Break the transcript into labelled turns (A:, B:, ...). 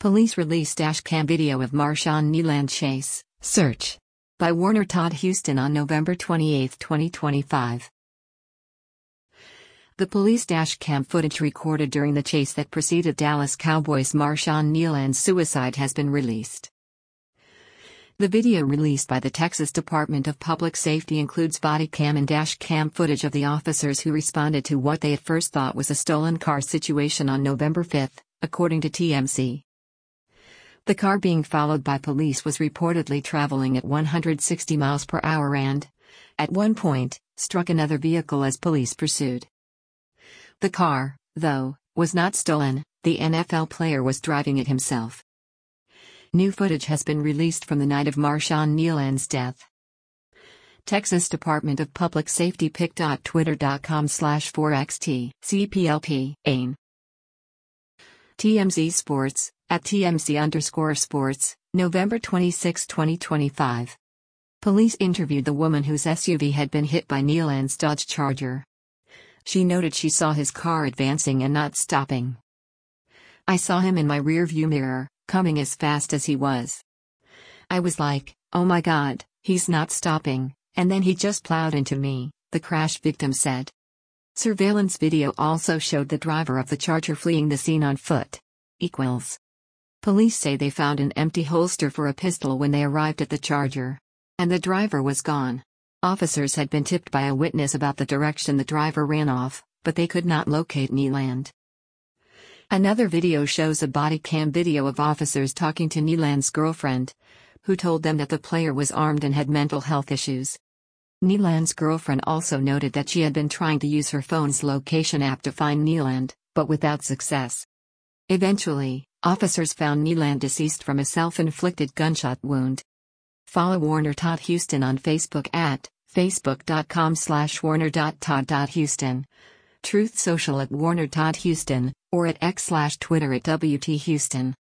A: Police released dashcam video of Marshawn Kneeland chase. Search. By Warner Todd Houston on November 28, 2025. The police dashcam footage recorded during the chase that preceded Dallas Cowboys' Marshawn Kneeland's suicide has been released. The video released by the Texas Department of Public Safety includes body cam and dash cam footage of the officers who responded to what they at first thought was a stolen car situation on November 5, according to TMZ. The car being followed by police was reportedly traveling at 160 miles per hour and, at one point, struck another vehicle as police pursued. The car, though, was not stolen. The NFL player was driving it himself. New footage has been released from the night of Marshawn Kneeland's death. Texas Department of Public Safety pic.twitter.com/4xt CPLP AIN. TMZ Sports, at TMZ_sports, November 26, 2025. Police interviewed the woman whose SUV had been hit by Kneeland's Dodge Charger. She noted she saw his car advancing and not stopping. I saw him in my rearview mirror, coming as fast as he was. I was like, oh my God, he's not stopping, and then he just plowed into me, the crash victim said. Surveillance video also showed the driver of the Charger fleeing the scene on foot. Police say they found an empty holster for a pistol when they arrived at the Charger. And the driver was gone. Officers had been tipped by a witness about the direction the driver ran off, but they could not locate Kneeland. Another video shows a body cam video of officers talking to Kneeland's girlfriend, who told them that the player was armed and had mental health issues. Kneeland's girlfriend also noted that she had been trying to use her phone's location app to find Kneeland, but without success. Eventually, officers found Kneeland deceased from a self-inflicted gunshot wound. Follow Warner Todd Houston on Facebook at facebook.com/warner.todd.houston, Truth Social at Warner Todd Houston, or at x/Twitter at WT Houston.